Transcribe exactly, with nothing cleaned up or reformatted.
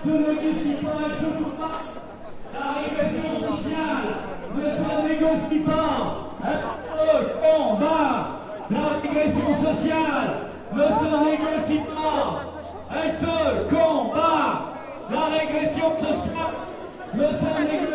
se négocie pas, elle se coupe pas. La régression sociale ne se négocie pas. Elle se combat. La régression sociale ne se négocie pas. Elle se combat. La régression sociale ne se négocie pas.